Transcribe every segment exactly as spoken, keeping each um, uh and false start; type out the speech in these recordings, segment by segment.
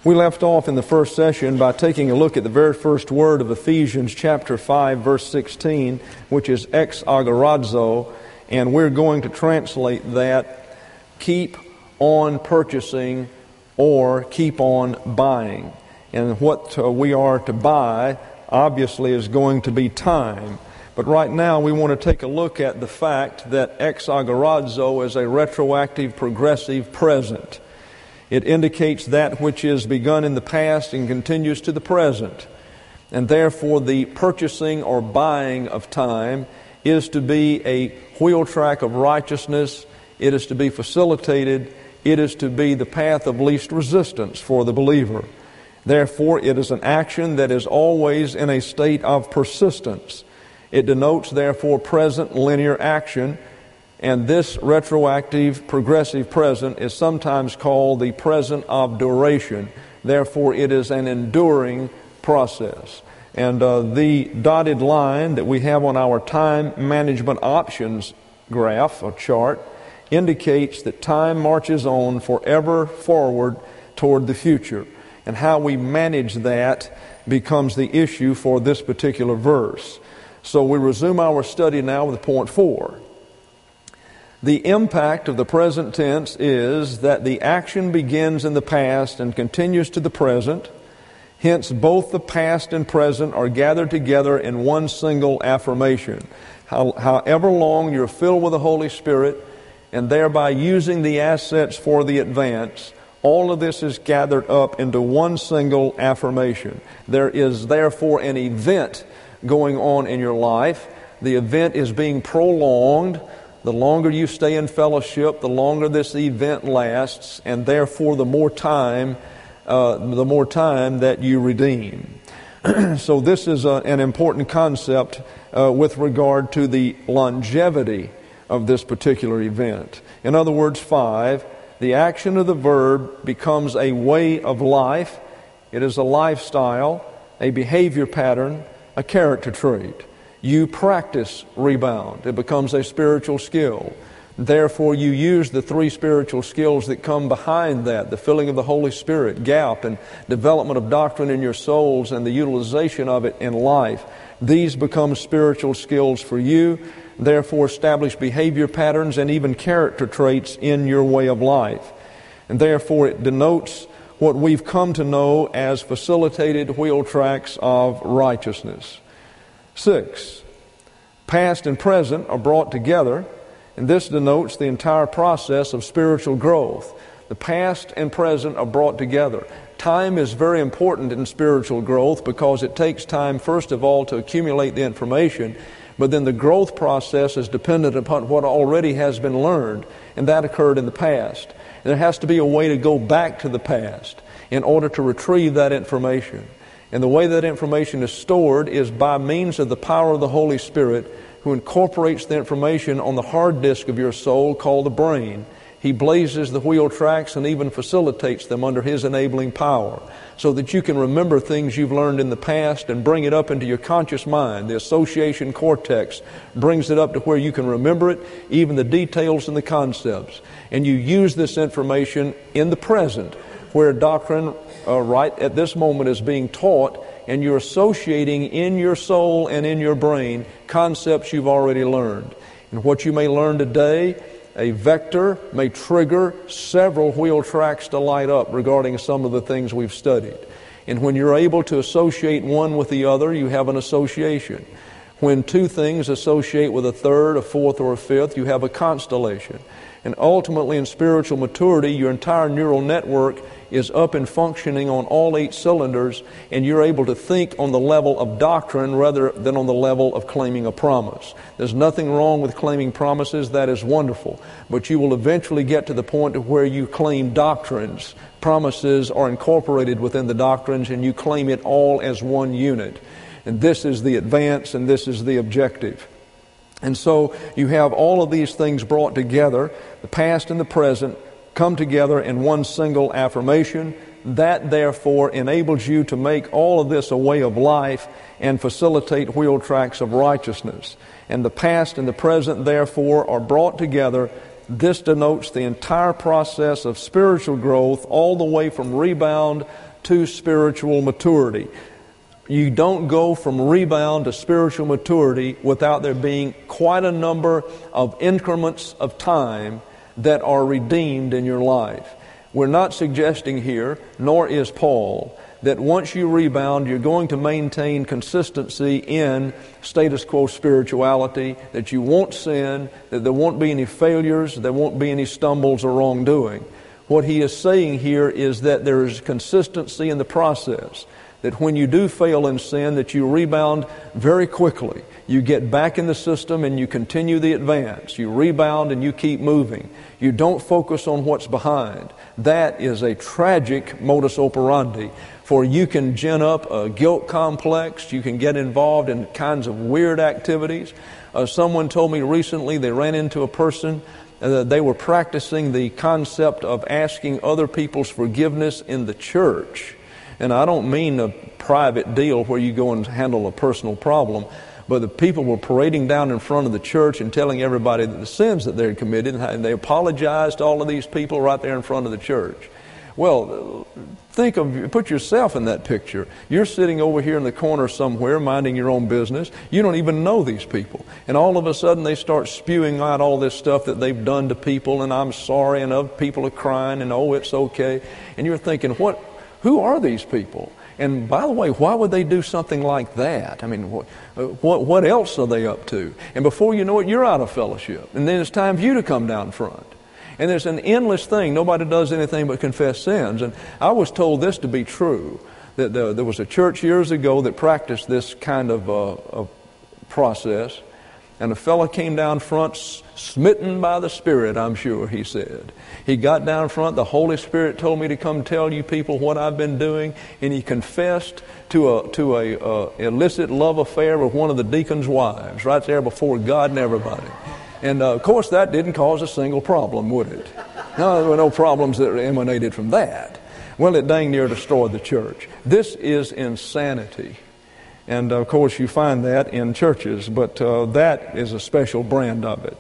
We left off in the first session by taking a look at the very first word of Ephesians chapter five, verse sixteen, which is ex agorazo, and we're going to translate that, keep on purchasing or keep on buying. And what uh, we are to buy, obviously, is going to be time. But right now we want to take a look at the fact that ex agorazo is a retroactive, progressive present. It indicates that which is begun in the past and continues to the present. And therefore the purchasing or buying of time is to be a wheel track of righteousness. It is to be facilitated. It is to be the path of least resistance for the believer. Therefore, it is an action that is always in a state of persistence. It denotes, therefore, present linear action. And this retroactive, progressive present is sometimes called the present of duration. Therefore, it is an enduring process. And uh, the dotted line that we have on our time management options graph or chart indicates that time marches on forever forward toward the future. And how we manage that becomes the issue for this particular verse. So we resume our study now with point four. The impact of the present tense is that the action begins in the past and continues to the present. Hence, both the past and present are gathered together in one single affirmation. How, however long you're filled with the Holy Spirit and thereby using the assets for the advance, all of this is gathered up into one single affirmation. There is therefore an event going on in your life. The event is being prolonged. The longer you stay in fellowship, the longer this event lasts, and therefore the more time, uh, the more time that you redeem. So this is a, an important concept uh, with regard to the longevity of this particular event. In other words, five, the action of the verb becomes a way of life. It is a lifestyle, a behavior pattern, a character trait. You practice rebound. It becomes a spiritual skill. Therefore, you use the three spiritual skills that come behind that, the filling of the Holy Spirit, gap, and development of doctrine in your souls, and the utilization of it in life. These become spiritual skills for you. Therefore, establish behavior patterns and even character traits in your way of life. And therefore, it denotes what we've come to know as facilitated wheel tracks of righteousness. Six, past and present are brought together, and this denotes the entire process of spiritual growth. The past and present are brought together. Time is very important in spiritual growth because it takes time, first of all, to accumulate the information, but then the growth process is dependent upon what already has been learned, and that occurred in the past. And there has to be a way to go back to the past in order to retrieve that information. And the way that information is stored is by means of the power of the Holy Spirit, who incorporates the information on the hard disk of your soul called the brain. He blazes the wheel tracks and even facilitates them under His enabling power so that you can remember things you've learned in the past and bring it up into your conscious mind. The association cortex brings it up to where you can remember it, even the details and the concepts. And you use this information in the present, where doctrine uh, right at this moment is being taught, and you're associating in your soul and in your brain concepts you've already learned. And what you may learn today, a vector may trigger several wheel tracks to light up regarding some of the things we've studied. And when you're able to associate one with the other, you have an association. When two things associate with a third, a fourth, or a fifth, you have a constellation. And ultimately, in spiritual maturity, your entire neural network is up and functioning on all eight cylinders, and you're able to think on the level of doctrine rather than on the level of claiming a promise. There's nothing wrong with claiming promises. That is wonderful. But you will eventually get to the point of where you claim doctrines. Promises are incorporated within the doctrines, and you claim it all as one unit. And this is the advance, and this is the objective. And so you have all of these things brought together, the past and the present, come together in one single affirmation. That, therefore, enables you to make all of this a way of life and facilitate wheel tracks of righteousness. And the past and the present, therefore, are brought together. This denotes the entire process of spiritual growth all the way from rebound to spiritual maturity. You don't go from rebound to spiritual maturity without there being quite a number of increments of time that are redeemed in your life. We're not suggesting here, nor is Paul, that once you rebound, you're going to maintain consistency in status quo spirituality, that you won't sin, that there won't be any failures, there won't be any stumbles or wrongdoing. What he is saying here is that there is consistency in the process, that when you do fail in sin, that you rebound very quickly. You get back in the system and you continue the advance. You rebound and you keep moving. You don't focus on what's behind. That is a tragic modus operandi, for you can gin up a guilt complex. You can get involved in kinds of weird activities. Uh, someone told me recently they ran into a person. Uh, they were practicing the concept of asking other people's forgiveness in the church. And I don't mean a private deal where you go and handle a personal problem, but the people were parading down in front of the church and telling everybody that the sins that they had committed, and they apologized to all of these people right there in front of the church. Well, think of, put yourself in that picture. You're sitting over here in the corner somewhere minding your own business. You don't even know these people. And all of a sudden they start spewing out all this stuff that they've done to people, and I'm sorry, and other people are crying, and oh, it's okay. And you're thinking, what? Who are these people? And by the way, why would they do something like that? I mean, what, what, what else are they up to? And before you know it, you're out of fellowship. And then it's time for you to come down front. And there's an endless thing. Nobody does anything but confess sins. And I was told this to be true, that there, there was a church years ago that practiced this kind of, uh, of process. And a fellow came down front, smitten by the Spirit, I'm sure, he said. He got down front. The Holy Spirit told me to come tell you people what I've been doing. And he confessed to a to a uh, illicit love affair with one of the deacon's wives, right there before God and everybody. And, uh, of course, that didn't cause a single problem, would it? No, there were no problems that emanated from that. Well, it dang near destroyed the church. This is insanity. And, of course, you find that in churches, but uh, that is a special brand of it.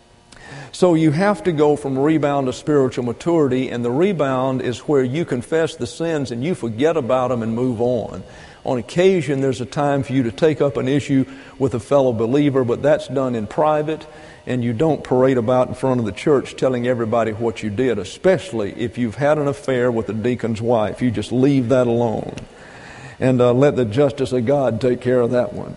So you have to go from rebound to spiritual maturity, and the rebound is where you confess the sins and you forget about them and move on. On occasion, there's a time for you to take up an issue with a fellow believer, but that's done in private, and you don't parade about in front of the church telling everybody what you did, especially if you've had an affair with a deacon's wife. You just leave that alone. And uh, let the justice of God take care of that one.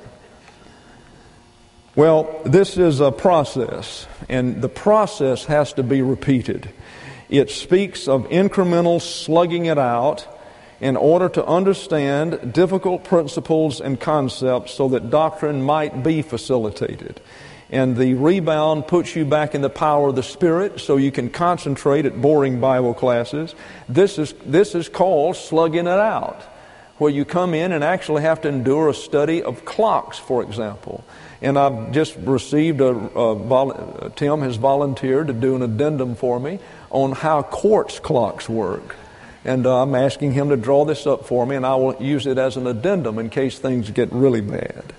Well, this is a process, and the process has to be repeated. It speaks of incremental slugging it out in order to understand difficult principles and concepts so that doctrine might be facilitated. And the rebound puts you back in the power of the Spirit so you can concentrate at boring Bible classes. This is, this is called slugging it out, where you come in and actually have to endure a study of clocks, for example. And I've just received a, a vol- Tim has volunteered to do an addendum for me on how quartz clocks work. And uh, I'm asking him to draw this up for me, and I will use it as an addendum in case things get really bad.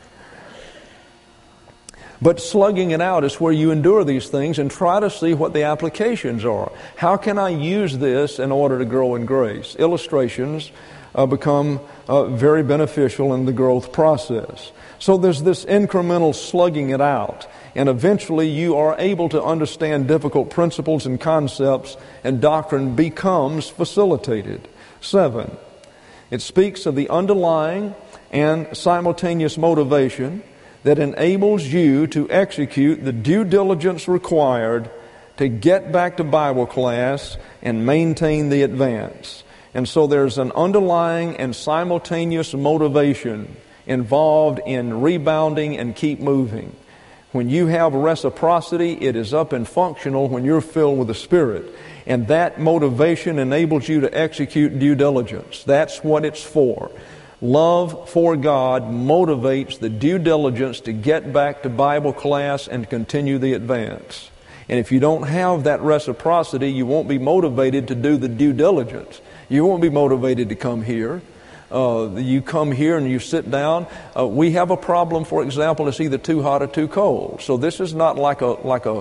But slugging it out is where you endure these things and try to see what the applications are. How can I use this in order to grow in grace? Illustrations uh, become uh, very beneficial in the growth process. So there's this incremental slugging it out, and eventually you are able to understand difficult principles and concepts, and doctrine becomes facilitated. Seven, it speaks of the underlying and simultaneous motivation that enables you to execute the due diligence required to get back to Bible class and maintain the advance. And so there's an underlying and simultaneous motivation involved in rebounding and keep moving. When you have reciprocity, it is up and functional when you're filled with the Spirit. And that motivation enables you to execute due diligence. That's what it's for. Love for God motivates the due diligence to get back to Bible class and continue the advance. And if you don't have that reciprocity, you won't be motivated to do the due diligence. You won't be motivated to come here. Uh, you come here and you sit down. Uh, we have a problem, for example, it's either too hot or too cold. So this is not like a like a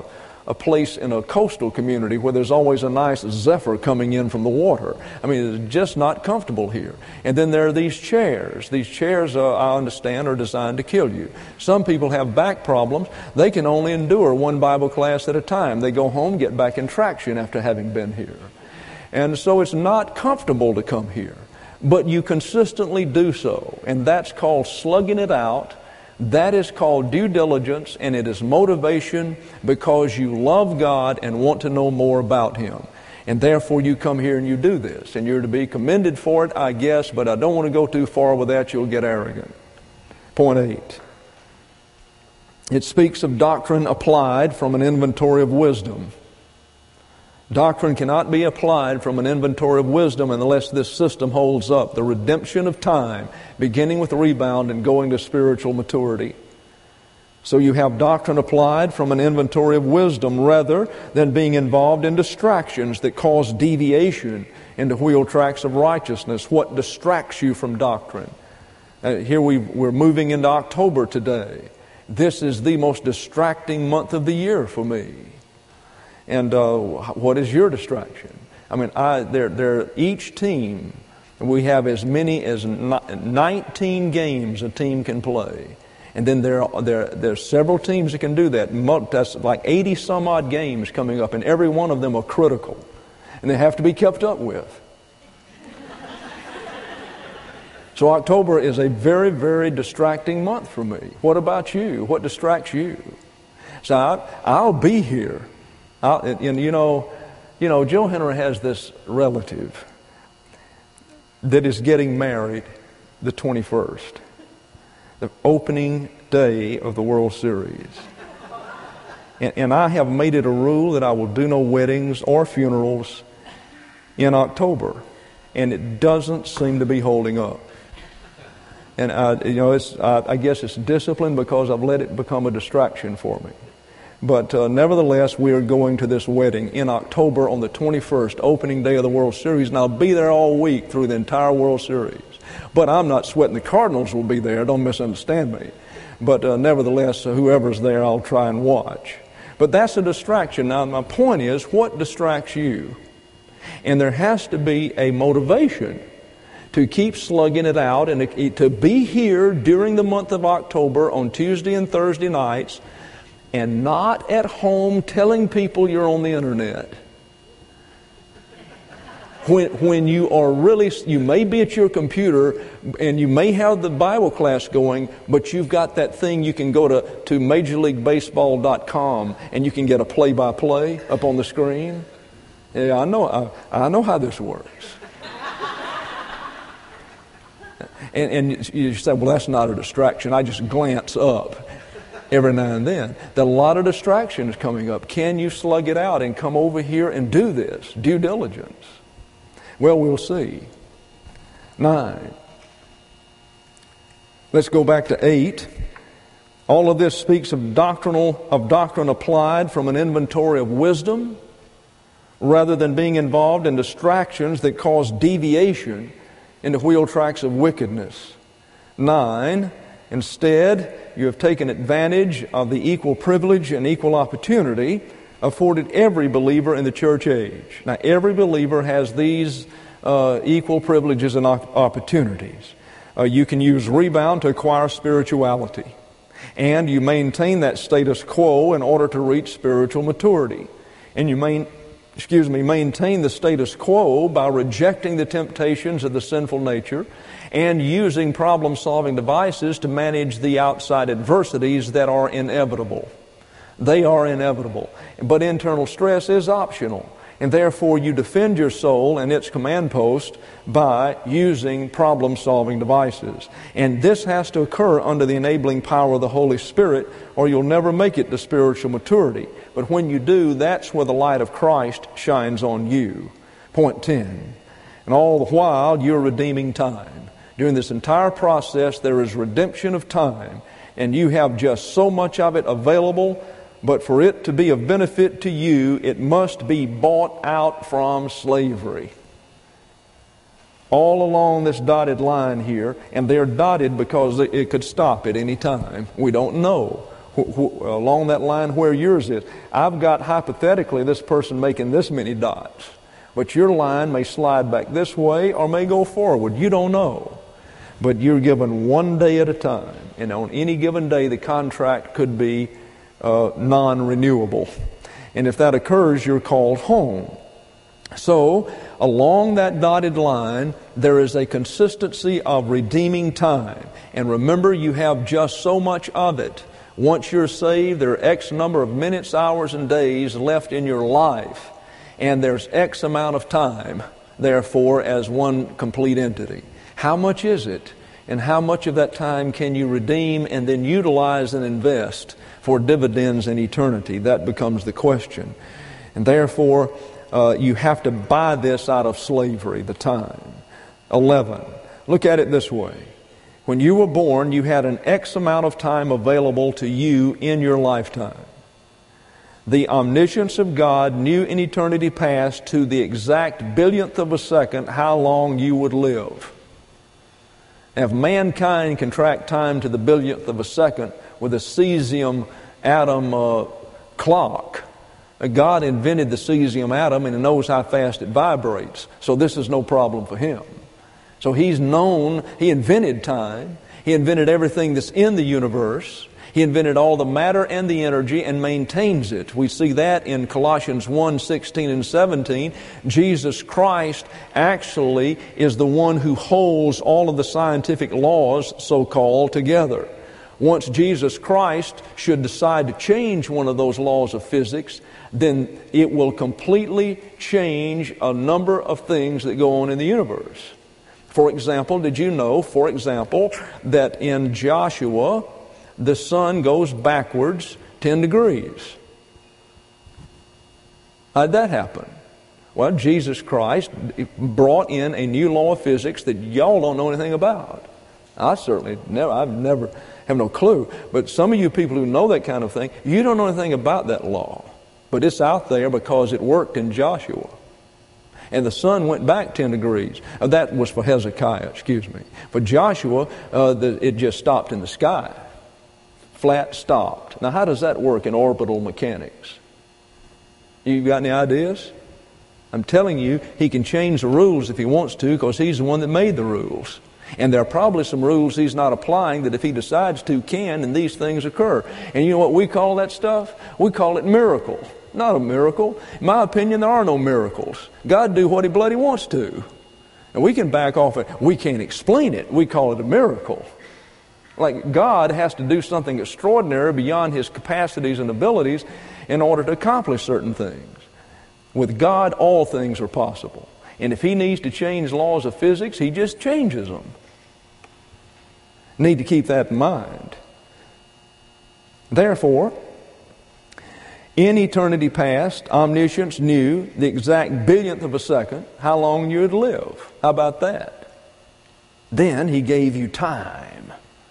a place in a coastal community where there's always a nice zephyr coming in from the water. I mean, it's just not comfortable here. And then there are these chairs. These chairs, uh, I understand, are designed to kill you. Some people have back problems. They can only endure one Bible class at a time. They go home, get back in traction after having been here. And so it's not comfortable to come here. But you consistently do so. And that's called slugging it out. That is called due diligence, and it is motivation because you love God and want to know more about Him. And therefore you come here and you do this. And you're to be commended for it, I guess, but I don't want to go too far with that. You'll get arrogant. Point eight. It speaks of doctrine applied from an inventory of wisdom. Doctrine cannot be applied from an inventory of wisdom unless this system holds up. The redemption of time, beginning with rebound and going to spiritual maturity. So you have doctrine applied from an inventory of wisdom rather than being involved in distractions that cause deviation into wheel tracks of righteousness. What distracts you from doctrine? Uh, here we, we're moving into October today. This is the most distracting month of the year for me. And uh, what is your distraction? I mean, I, they're, they're, each team, we have as many as nineteen games a team can play. And then there are, there, there are several teams that can do that. That's like eighty some odd games coming up, and every one of them are critical. And they have to be kept up with. So October is a very, very distracting month for me. What about you? What distracts you? So I, I'll be here. I'll, and you know, you know, Joe Henry has this relative that is getting married the twenty-first, the opening day of the World Series. And, and I have made it a rule that I will do no weddings or funerals in October, and it doesn't seem to be holding up. And I, you know, it's I, I guess it's discipline because I've let it become a distraction for me. But uh, nevertheless, we are going to this wedding in October on the twenty-first, opening day of the World Series, and I'll be there all week through the entire World Series. But I'm not sweating the Cardinals will be there, don't misunderstand me. But uh, nevertheless, uh, whoever's there, I'll try and watch. But that's a distraction. Now, my point is, what distracts you? And there has to be a motivation to keep slugging it out and to, to be here during the month of October on Tuesday and Thursday nights, and not at home telling people you're on the internet. When, when you are really, you may be at your computer and you may have the Bible class going, but you've got that thing you can go to, to major league baseball dot com and you can get a play-by-play up on the screen. Yeah, I know, I, I know how this works. And, and you say, well, that's not a distraction. I just glance up every now and then. There are a lot of distractions coming up. Can you slug it out and come over here and do this? Due diligence. Well, we'll see. Nine. Let's go back to eight. All of this speaks of doctrinal of doctrine applied from an inventory of wisdom, rather than being involved in distractions that cause deviation into wheel tracks of wickedness. Nine. Instead, you have taken advantage of the equal privilege and equal opportunity afforded every believer in the church age. Now, every believer has these uh, equal privileges and opportunities. Uh, you can use rebound to acquire spirituality, and you maintain that status quo in order to reach spiritual maturity. And you main, excuse me, maintain the status quo by rejecting the temptations of the sinful nature and using problem-solving devices to manage the outside adversities that are inevitable. They are inevitable. But internal stress is optional. And therefore you defend your soul and its command post by using problem-solving devices. And this has to occur under the enabling power of the Holy Spirit, or you'll never make it to spiritual maturity. But when you do, that's where the light of Christ shines on you. Point ten. And all the while, you're redeeming time. During this entire process, there is redemption of time, and you have just so much of it available, but for it to be of benefit to you, it must be bought out from slavery. All along this dotted line here, and they're dotted because it could stop at any time. We don't know wh- wh- along that line where yours is. I've got hypothetically this person making this many dots, but your line may slide back this way or may go forward. You don't know. But you're given one day at a time. And on any given day, the contract could be uh, non-renewable. And if that occurs, you're called home. So, along that dotted line, there is a consistency of redeeming time. And remember, you have just so much of it. Once you're saved, there are X number of minutes, hours, and days left in your life. And there's X amount of time, therefore, as one complete entity. How much is it? And how much of that time can you redeem and then utilize and invest for dividends in eternity? That becomes the question. And therefore, uh, you have to buy this out of slavery, the time. eleven. Look at it this way. When you were born, you had an X amount of time available to you in your lifetime. The omniscience of God knew in eternity past to the exact billionth of a second how long you would live. If mankind can track time to the billionth of a second with a cesium atom uh, clock, God invented the cesium atom and He knows how fast it vibrates. So this is no problem for Him. So He's known, He invented time. He invented everything that's in the universe. He invented all the matter and the energy and maintains it. We see that in Colossians one, sixteen and seventeen. Jesus Christ actually is the one who holds all of the scientific laws, so-called, together. Once Jesus Christ should decide to change one of those laws of physics, then it will completely change a number of things that go on in the universe. For example, did you know, for example, that in Joshua, the sun goes backwards ten degrees. How'd that happen? Well, Jesus Christ brought in a new law of physics that y'all don't know anything about. I certainly never, I've never, have no clue. But some of you people who know that kind of thing, you don't know anything about that law. But it's out there because it worked in Joshua. And the sun went back ten degrees. Uh, that was for Hezekiah, excuse me. For Joshua, uh, the, it just stopped in the sky. Flat stopped. Now, how does that work in orbital mechanics? You got any ideas? I'm telling you, He can change the rules if He wants to because He's the one that made the rules. And there are probably some rules He's not applying that if He decides to can, and these things occur. And you know what we call that stuff? We call it miracle. Not a miracle. In my opinion, there are no miracles. God do what He bloody wants to. And we can back off it. We can't explain it. We call it a miracle. Like God has to do something extraordinary beyond His capacities and abilities in order to accomplish certain things. With God, all things are possible. And if He needs to change laws of physics, He just changes them. Need to keep that in mind. Therefore, in eternity past, omniscience knew the exact billionth of a second how long you would live. How about that? Then He gave you time.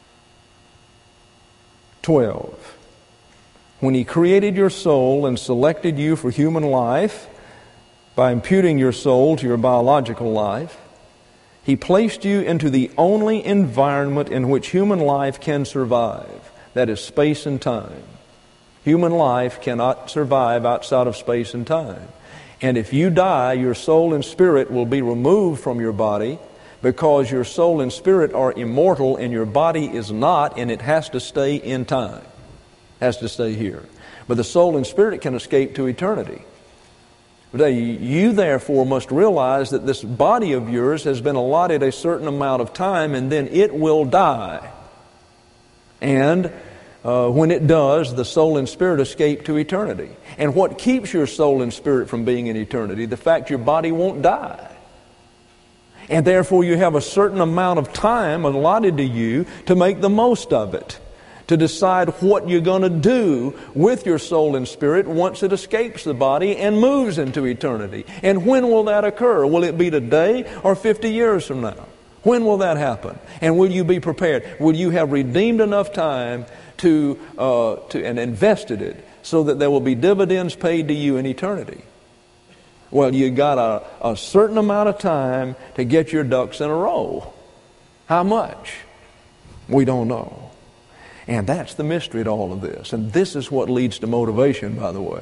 twelve. When He created your soul and selected you for human life by imputing your soul to your biological life, He placed you into the only environment in which human life can survive. That is space and time. Human life cannot survive outside of space and time. And if you die, your soul and spirit will be removed from your body because your soul and spirit are immortal and your body is not, and it has to stay in time. Has to stay here. But the soul and spirit can escape to eternity. You therefore must realize that this body of yours has been allotted a certain amount of time and then it will die. And uh, when it does, the soul and spirit escape to eternity. And what keeps your soul and spirit from being in eternity? The fact your body won't die. And therefore you have a certain amount of time allotted to you to make the most of it. To decide what you're going to do with your soul and spirit once it escapes the body and moves into eternity. And when will that occur? Will it be today or fifty years from now? When will that happen? And will you be prepared? Will you have redeemed enough time to, uh, to and invested it so that there will be dividends paid to you in eternity? Well, you got a, a certain amount of time to get your ducks in a row. How much? We don't know. And that's the mystery to all of this. And this is what leads to motivation, by the way.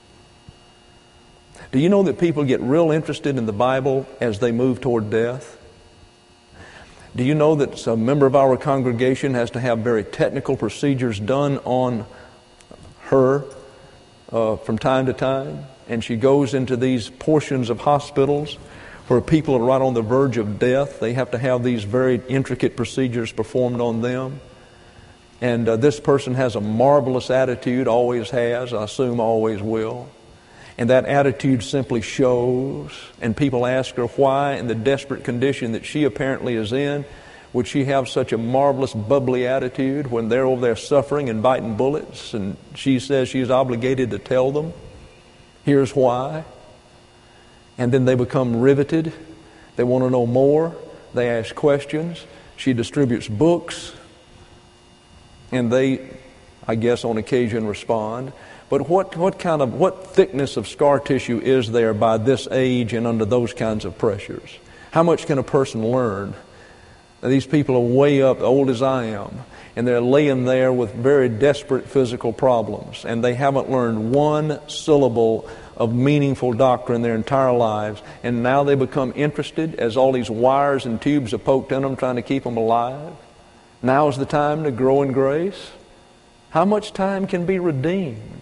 Do you know that people get real interested in the Bible as they move toward death? Do you know that a member of our congregation has to have very technical procedures done on her uh, from time to time? And she goes into these portions of hospitals where people are right on the verge of death. They have to have these very intricate procedures performed on them. And uh, this person has a marvelous attitude, always has, I assume always will. And that attitude simply shows. And people ask her why, in the desperate condition that she apparently is in, would she have such a marvelous, bubbly attitude when they're over there suffering and biting bullets? And she says she's obligated to tell them, here's why. And then they become riveted. They want to know more. They ask questions. She distributes books. And they, I guess, on occasion respond. But what, what kind of, what thickness of scar tissue is there by this age and under those kinds of pressures? How much can a person learn? Now, these people are way up, old as I am, and they're laying there with very desperate physical problems, and they haven't learned one syllable of meaningful doctrine their entire lives, and now they become interested as all these wires and tubes are poked in them trying to keep them alive. Now's the time to grow in grace. How much time can be redeemed?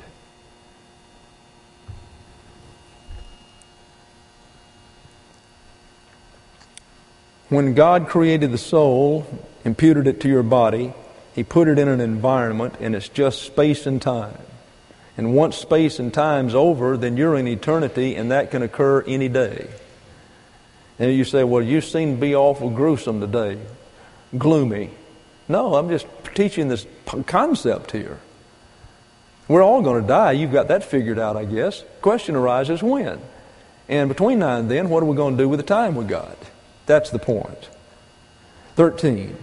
When God created the soul, imputed it to your body, He put it in an environment, and it's just space and time. And once space and time's over, then you're in eternity, and that can occur any day. And you say, well, you seem to be awful gruesome today, gloomy. No, I'm just teaching this concept here. We're all going to die. You've got that figured out, I guess. Question arises, when? And between now and then, what are we going to do with the time we got? That's the point. thirteen.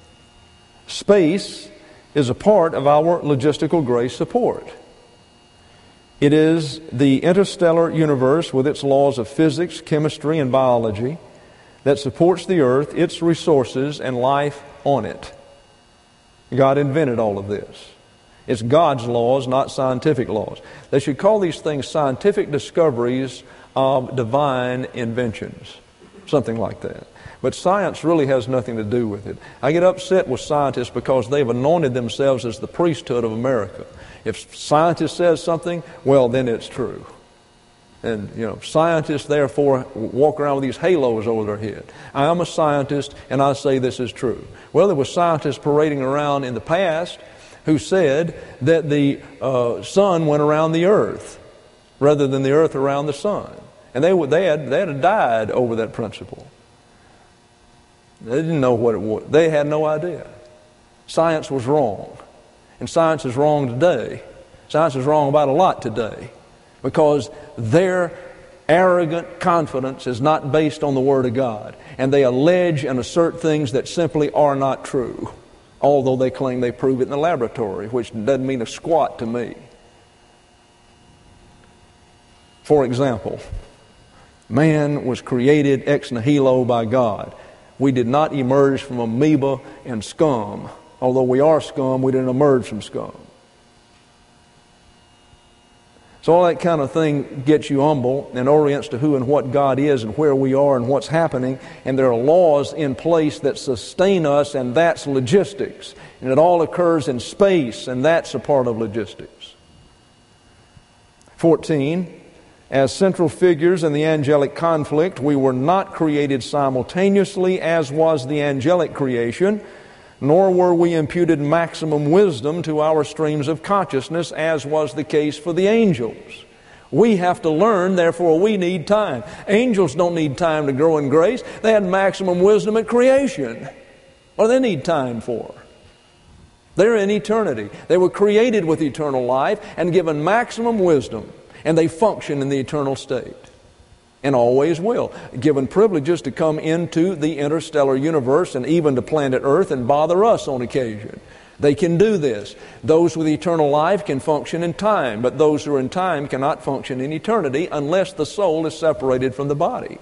Space is a part of our logistical grace support. It is the interstellar universe with its laws of physics, chemistry, and biology that supports the earth, its resources, and life on it. God invented all of this. It's God's laws, not scientific laws. They should call these things scientific discoveries of divine inventions. Something like that. But science really has nothing to do with it. I get upset with scientists because they've anointed themselves as the priesthood of America. If scientist says something, well, then it's true. And, you know, scientists, therefore, walk around with these halos over their head. I am a scientist, and I say this is true. Well, there were scientists parading around in the past who said that the uh, sun went around the earth rather than the earth around the sun. And they, they, had, they had died over that principle. They didn't know what it was. They had no idea. Science was wrong. And science is wrong today. Science is wrong about a lot today. Because their arrogant confidence is not based on the Word of God. And they allege and assert things that simply are not true. Although they claim they prove it in the laboratory, which doesn't mean a squat to me. For example, man was created ex nihilo by God. We did not emerge from amoeba and scum. Although we are scum, we didn't emerge from scum. So all that kind of thing gets you humble and orients to who and what God is and where we are and what's happening. And there are laws in place that sustain us, and that's logistics. And it all occurs in space, and that's a part of logistics. fourteen. As central figures in the angelic conflict, we were not created simultaneously as was the angelic creation, nor were we imputed maximum wisdom to our streams of consciousness as was the case for the angels. We have to learn, therefore we need time. Angels don't need time to grow in grace. They had maximum wisdom at creation. What do they need time for? They're in eternity. They were created with eternal life and given maximum wisdom. And they function in the eternal state. And always will. Given privileges to come into the interstellar universe and even to planet Earth and bother us on occasion. They can do this. Those with eternal life can function in time. But those who are in time cannot function in eternity unless the soul is separated from the body.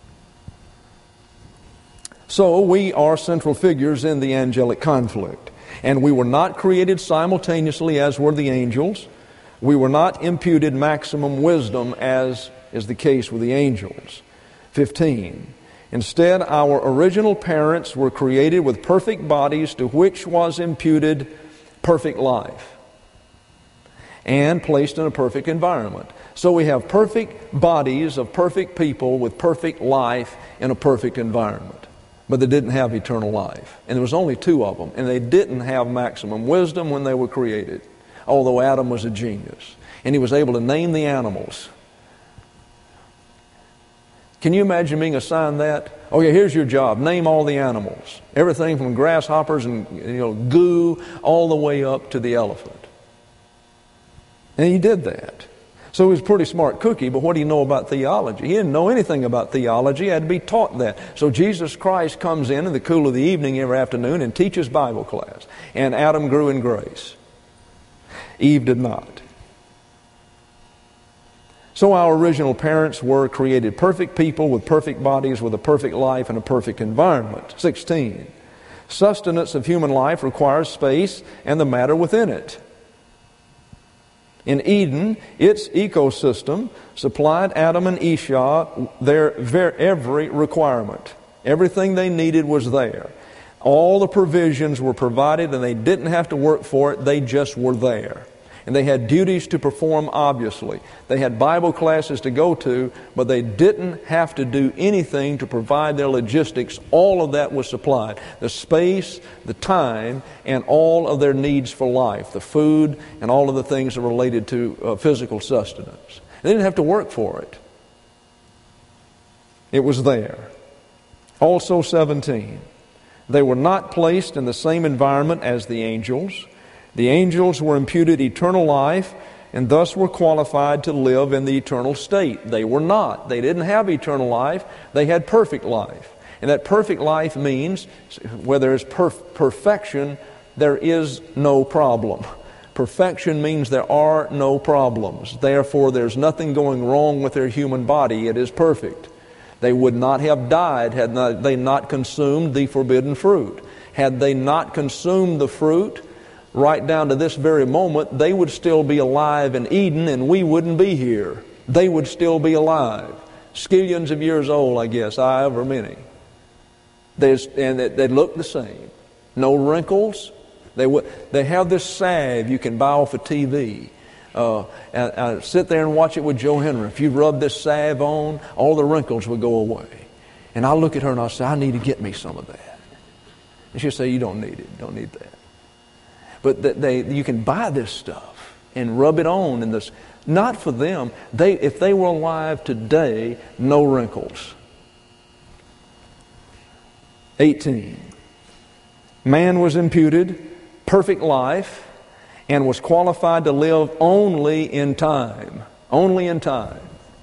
So we are central figures in the angelic conflict. And we were not created simultaneously as were the angels. We were not imputed maximum wisdom as is the case with the angels. fifteen. Instead, our original parents were created with perfect bodies to which was imputed perfect life and placed in a perfect environment. So we have perfect bodies of perfect people with perfect life in a perfect environment. But they didn't have eternal life. And there was only two of them. And they didn't have maximum wisdom when they were created. Although Adam was a genius. And he was able to name the animals. Can you imagine being assigned that? Oh yeah, here's your job. Name all the animals. Everything from grasshoppers and you know goo all the way up to the elephant. And he did that. So he was a pretty smart cookie, but what do you know about theology? He didn't know anything about theology. He had to be taught that. So Jesus Christ comes in in the cool of the evening every afternoon and teaches Bible class. And Adam grew in grace. Eve did not. So our original parents were created perfect people with perfect bodies, with a perfect life and a perfect environment. sixteen. Sustenance of human life requires space and the matter within it. In Eden, its ecosystem supplied Adam and Esau their every requirement. Everything they needed was there. All the provisions were provided and they didn't have to work for it. They just were there. And they had duties to perform, obviously. They had Bible classes to go to, but they didn't have to do anything to provide their logistics. All of that was supplied. The space, the time, and all of their needs for life. The food and all of the things that are related to uh, physical sustenance. They didn't have to work for it. It was there. Also seventeen. They were not placed in the same environment as the angels. The angels were imputed eternal life and thus were qualified to live in the eternal state. They were not. They didn't have eternal life. They had perfect life. And that perfect life means where there is perf- perfection, there is no problem. Perfection means there are no problems. Therefore, there's nothing going wrong with their human body. It is perfect. They would not have died had not, they not consumed the forbidden fruit. Had they not consumed the fruit, right down to this very moment, they would still be alive in Eden and we wouldn't be here. They would still be alive. Skillions of years old, I guess, however many. There's, and they'd look the same. No wrinkles. They would. They have this salve you can buy off a T V. Uh, and, and sit there and watch it with Joe Henry. If you rub this salve on, all the wrinkles will go away. And I look at her and I say, I need to get me some of that. And she'll say, you don't need it. Don't need that. But that they, you can buy this stuff and rub it on. And this, not for them. They, if they were alive today, no wrinkles. eighteen. Man was imputed perfect life and was qualified to live only in time. Only in time.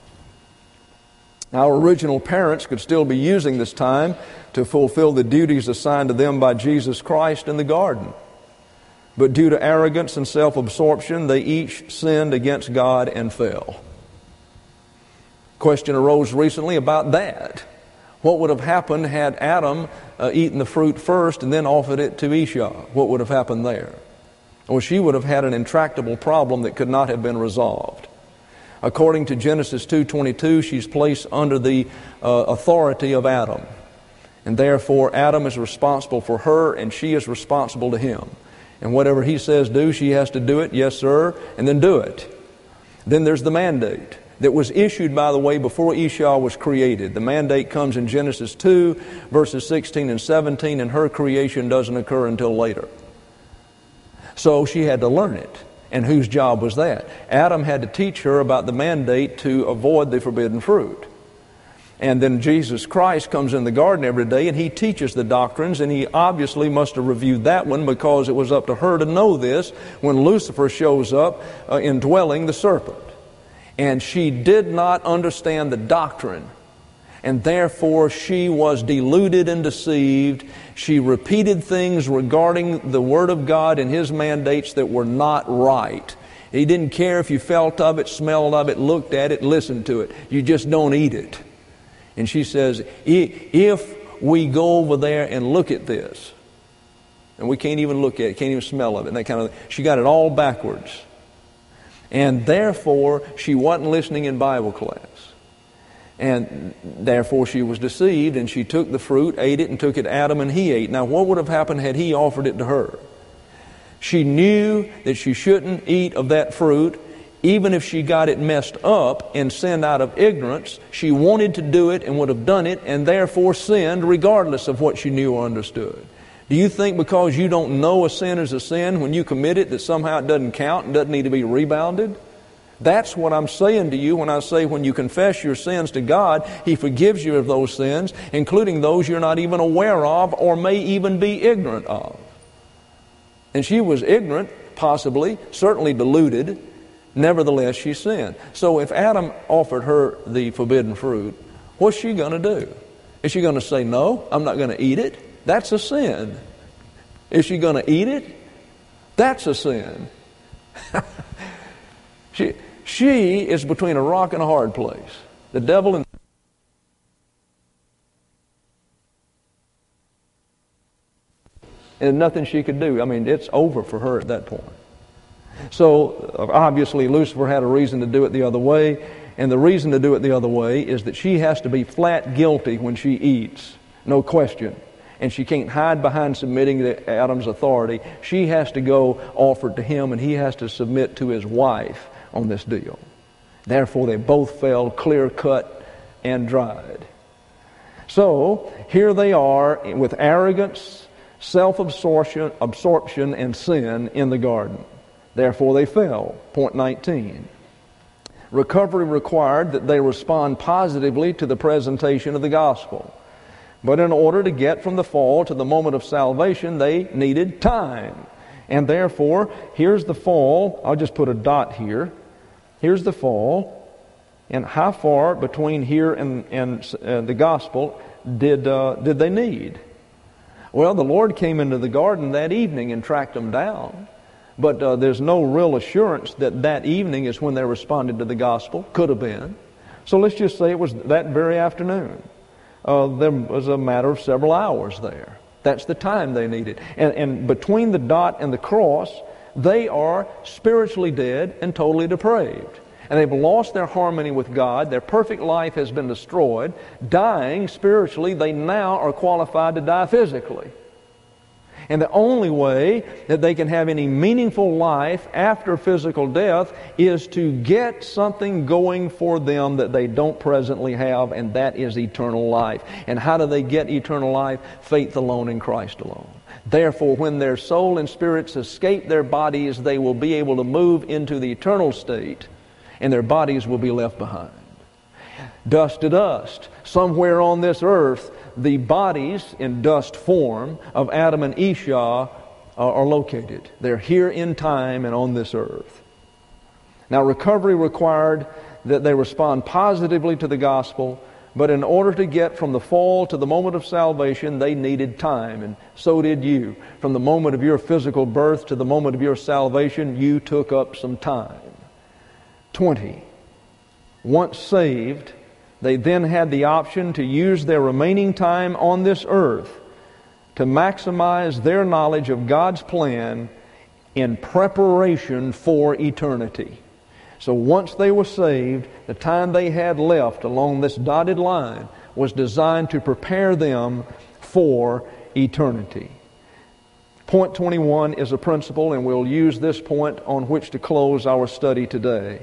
Our original parents could still be using this time to fulfill the duties assigned to them by Jesus Christ in the garden. But due to arrogance and self-absorption, they each sinned against God and fell. Question arose recently about that. What would have happened had Adam uh, eaten the fruit first and then offered it to Esau? What would have happened there? Well, she would have had an intractable problem that could not have been resolved. According to Genesis two twenty-two, she's placed under the uh, authority of Adam. And therefore, Adam is responsible for her and she is responsible to him. And whatever he says do, she has to do it, yes sir, and then do it. Then there's the mandate that was issued, by the way, before Esau was created. The mandate comes in Genesis two, verses sixteen and seventeen, and her creation doesn't occur until later. So she had to learn it. And whose job was that? Adam had to teach her about the mandate to avoid the forbidden fruit. And then Jesus Christ comes in the garden every day and he teaches the doctrines, and he obviously must have reviewed that one because it was up to her to know this when Lucifer shows up uh, indwelling the serpent. And she did not understand the doctrine, and therefore she was deluded and deceived. She repeated things regarding the Word of God and His mandates that were not right. He didn't care if you felt of it, smelled of it, looked at it, listened to it. You just don't eat it. And she says, if we go over there and look at this, And we can't even look at it, can't even smell of it. And that kind of, she got it all backwards. And therefore, she wasn't listening in Bible class. And therefore, she was deceived, and she took the fruit, ate it, and took it to Adam, and he ate. Now, what would have happened had he offered it to her? She knew that she shouldn't eat of that fruit, even if she got it messed up and sinned out of ignorance. She wanted to do it and would have done it, and therefore sinned regardless of what she knew or understood. Do you think because you don't know a sin is a sin, when you commit it, that somehow it doesn't count and doesn't need to be rebounded? That's what I'm saying to you when I say when you confess your sins to God, He forgives you of those sins, including those you're not even aware of or may even be ignorant of. And she was ignorant, possibly, certainly deluded. Nevertheless, she sinned. So if Adam offered her the forbidden fruit, what's she going to do? Is she going to say, no, I'm not going to eat it? That's a sin. Is she going to eat it? That's a sin. she, she is between a rock and a hard place. The devil and and nothing she could do. I mean, it's over for her at that point. So, obviously, Lucifer had a reason to do it the other way, and the reason to do it the other way is that she has to be flat guilty when she eats, no question. And she can't hide behind submitting to Adam's authority. She has to go offer it to him, and he has to submit to his wife on this deal. Therefore, they both fell clear-cut and dried. So, here they are with arrogance, self-absorption, absorption, and sin in the garden. Therefore they fell. Point nineteen. Recovery required that they respond positively to the presentation of the gospel. But in order to get from the fall to the moment of salvation, they needed time. And therefore, here's the fall. I'll just put a dot here. Here's the fall. And how far between here and, and uh, the gospel did, uh, did they need? Well, the Lord came into the garden that evening and tracked them down. But uh, there's no real assurance that that evening is when they responded to the gospel. Could have been. So let's just say it was that very afternoon. Uh, there was a matter of several hours there. That's the time they needed. And, and between the dot and the cross, they are spiritually dead and totally depraved. And they've lost their harmony with God. Their perfect life has been destroyed. Dying spiritually, they now are qualified to die physically. And the only way that they can have any meaningful life after physical death is to get something going for them that they don't presently have, and that is eternal life. And how do they get eternal life? Faith alone in Christ alone. Therefore, when their soul and spirits escape their bodies, they will be able to move into the eternal state, and their bodies will be left behind. Dust to dust. Somewhere on this earth, the bodies in dust form of Adam and Esau are located. They're here in time and on this earth. Now, recovery required that they respond positively to the gospel, but in order to get from the fall to the moment of salvation, they needed time, and so did you. From the moment of your physical birth to the moment of your salvation, you took up some time. twenty. Once saved, they then had the option to use their remaining time on this earth to maximize their knowledge of God's plan in preparation for eternity. So once they were saved, the time they had left along this dotted line was designed to prepare them for eternity. Point twenty-one is a principle, and we'll use this point on which to close our study today.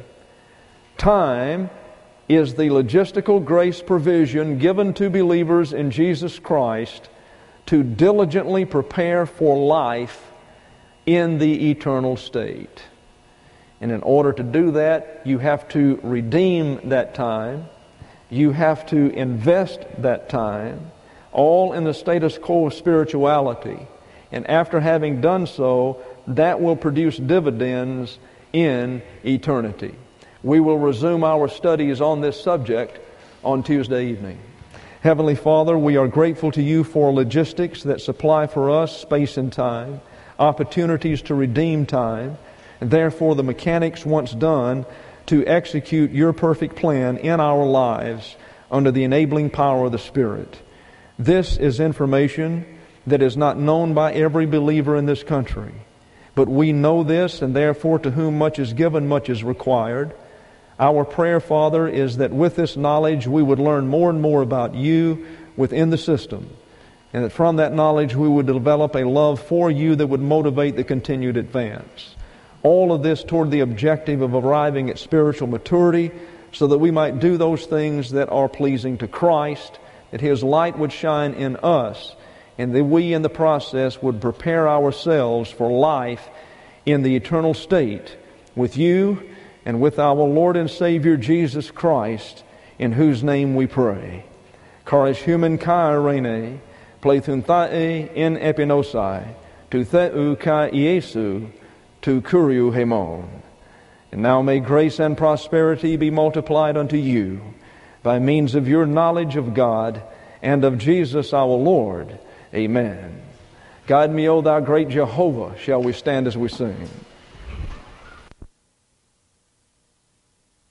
Time is the logistical grace provision given to believers in Jesus Christ to diligently prepare for life in the eternal state. And in order to do that, you have to redeem that time. You have to invest that time, all in the status quo of spirituality. And after having done so, that will produce dividends in eternity. We will resume our studies on this subject on Tuesday evening. Heavenly Father, we are grateful to You for logistics that supply for us space and time, opportunities to redeem time, and therefore the mechanics once done to execute Your perfect plan in our lives under the enabling power of the Spirit. This is information that is not known by every believer in this country. But we know this, and therefore to whom much is given, much is required. Our prayer, Father, is that with this knowledge we would learn more and more about You within the system, and that from that knowledge we would develop a love for You that would motivate the continued advance. All of this toward the objective of arriving at spiritual maturity, so that we might do those things that are pleasing to Christ, that His light would shine in us, and that we in the process would prepare ourselves for life in the eternal state with You and with our Lord and Savior Jesus Christ, in whose name we pray. Charis human kai rene, plethun thae in epinosai, tu theu kai Iesu, tu kuriu hemon. And now may grace and prosperity be multiplied unto you by means of your knowledge of God and of Jesus our Lord. Amen. Guide me, O thou great Jehovah. Shall we stand as we sing?